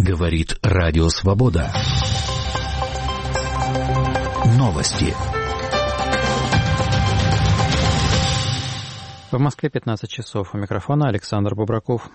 Говорит Радио Свобода. Новости. В Москве 15 часов. У микрофона Александр Бобраков.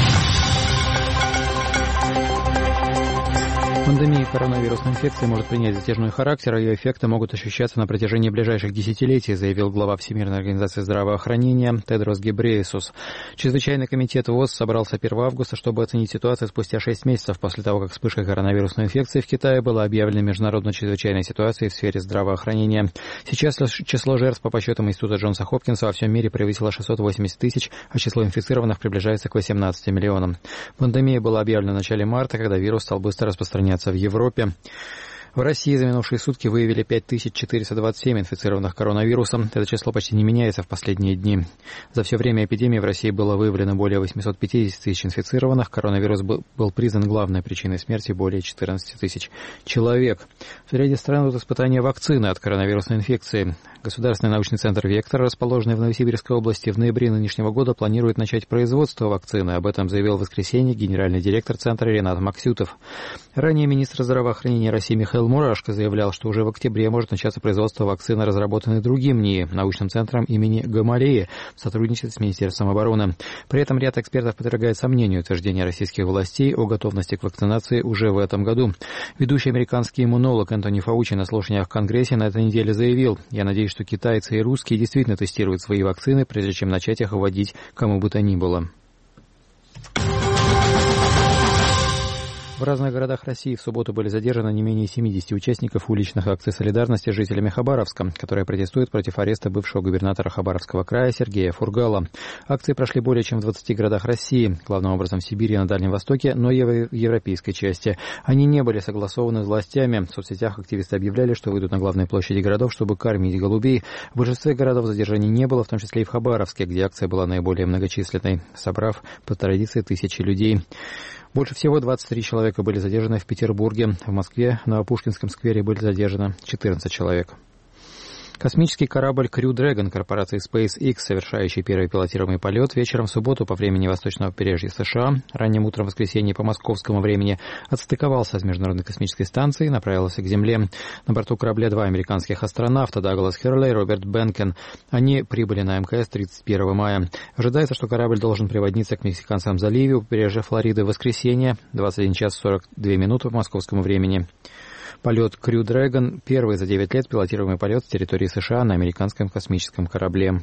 Пандемия коронавирусной инфекции может принять затяжной характер, а ее эффекты могут ощущаться на протяжении ближайших десятилетий, заявил глава Всемирной организации здравоохранения Тедрос Гебрейесус. Чрезвычайный комитет ВОЗ собрался 1 августа, чтобы оценить ситуацию спустя 6 месяцев после того, как вспышка коронавирусной инфекции в Китае была объявлена международной чрезвычайной ситуацией в сфере здравоохранения. Сейчас число жертв по подсчетам Института Джонса Хопкинса во всем мире превысило 680 тысяч, а число инфицированных приближается к 18 миллионам. Пандемия была объявлена в начале марта, когда вирус стал быстро распространяться в Европе. В России за минувшие сутки выявили 5427 инфицированных коронавирусом. Это число почти не меняется в последние дни. За все время эпидемии в России было выявлено более 850 тысяч инфицированных. Коронавирус был признан главной причиной смерти более 14 тысяч человек. В ряде стран идут испытания вакцины от коронавирусной инфекции. Государственный научный центр «Вектор», расположенный в Новосибирской области, в ноябре нынешнего года планирует начать производство вакцины. Об этом заявил в воскресенье генеральный директор центра Ренат Максютов. Ранее министр здравоохранения России Михаил Мурашко заявлял, что уже в октябре может начаться производство вакцины, разработанной другим НИИ, научным центром имени Гамалеи, в сотрудничестве с Министерством обороны. При этом ряд экспертов подвергает сомнению утверждения российских властей о готовности к вакцинации уже в этом году. Ведущий американский иммунолог Энтони Фаучи на слушаниях в Конгрессе на этой неделе заявил: «Я надеюсь, что китайцы и русские действительно тестируют свои вакцины, прежде чем начать их вводить кому бы то ни было». В разных городах России в субботу были задержаны не менее 70 участников уличных акций солидарности с жителями Хабаровска, которые протестуют против ареста бывшего губернатора Хабаровского края Сергея Фургала. Акции прошли более чем в 20 городах России, главным образом в Сибири и на Дальнем Востоке, но и в европейской части. Они не были согласованы с властями. В соцсетях активисты объявляли, что выйдут на главные площади городов, чтобы кормить голубей. В большинстве городов задержаний не было, в том числе и в Хабаровске, где акция была наиболее многочисленной, собрав по традиции тысячи людей. Больше всего 23 человека были задержаны в Петербурге. В Москве на Пушкинском сквере были задержаны 14 человек. Космический корабль Crew Dragon корпорации SpaceX, совершающий первый пилотируемый полет, вечером в субботу по времени восточного побережья США, ранним утром в воскресенье по московскому времени, отстыковался с Международной космической станции и направился к Земле. На борту корабля 2 американских астронавта, Даглас Херли и Роберт Бенкен. Они прибыли на МКС 31 мая. Ожидается, что корабль должен приводниться к Мексиканскому заливе у побережья Флориды в воскресенье, 21 час 42 минуты по московскому времени. Полет Crew Dragon – первый за 9 лет пилотируемый полет с территории США на американском космическом корабле.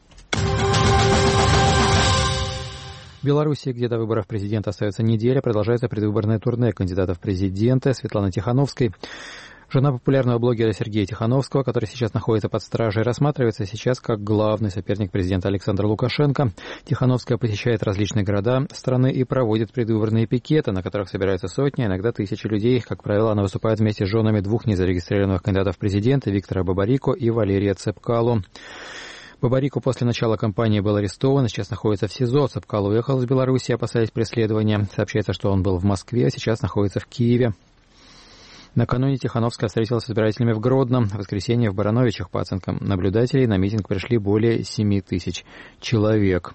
В Беларуси, где до выборов президента остается неделя, продолжается предвыборное турне кандидатов в президенты Светланы Тихановской. Жена популярного блогера Сергея Тихановского, который сейчас находится под стражей, рассматривается сейчас как главный соперник президента Александра Лукашенко. Тихановская посещает различные города страны и проводит предвыборные пикеты, на которых собираются сотни, иногда тысячи людей. Как правило, она выступает вместе с женами двух незарегистрированных кандидатов в президенты Виктора Бабарико и Валерия Цепкало. Бабарико после начала кампании был арестован, сейчас находится в СИЗО. Цепкало уехал из Беларуси, опасаясь преследования. Сообщается, что он был в Москве, а сейчас находится в Киеве. Накануне Тихановская встретилась с избирателями в Гродном. В воскресенье в Барановичах, по оценкам наблюдателей, на митинг пришли более 7 тысяч человек.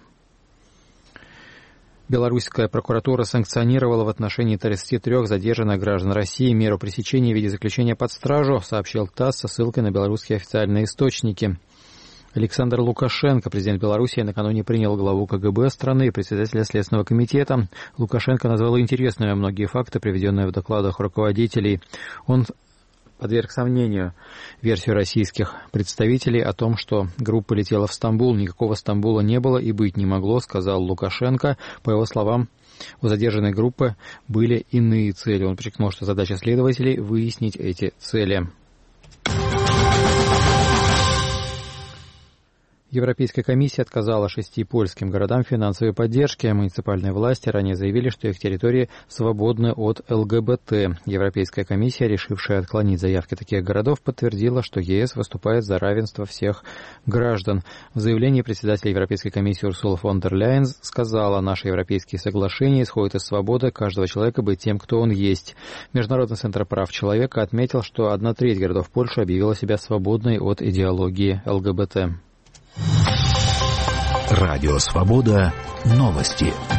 Белорусская прокуратура санкционировала в отношении 33 задержанных граждан России меру пресечения в виде заключения под стражу, сообщил ТАСС со ссылкой на белорусские официальные источники. Александр Лукашенко, президент Беларуси, накануне принял главу КГБ страны и председателя Следственного комитета. Лукашенко назвал интересными многие факты, приведенные в докладах руководителей. Он подверг сомнению версию российских представителей о том, что группа летела в Стамбул. Никакого Стамбула не было и быть не могло, сказал Лукашенко. По его словам, у задержанной группы были иные цели. Он подчеркнул, что задача следователей – выяснить эти цели. Европейская комиссия отказала 6 польским городам в финансовой поддержке. Муниципальные власти ранее заявили, что их территории свободны от ЛГБТ. Европейская комиссия, решившая отклонить заявки таких городов, подтвердила, что ЕС выступает за равенство всех граждан. В заявлении председателя Европейской комиссии Урсула фон дер Ляйен сказала: «Наши европейские соглашения исходят из свободы каждого человека быть тем, кто он есть». Международный центр прав человека отметил, что 1/3 городов Польши объявила себя свободной от идеологии ЛГБТ. Радио Свобода. Новости.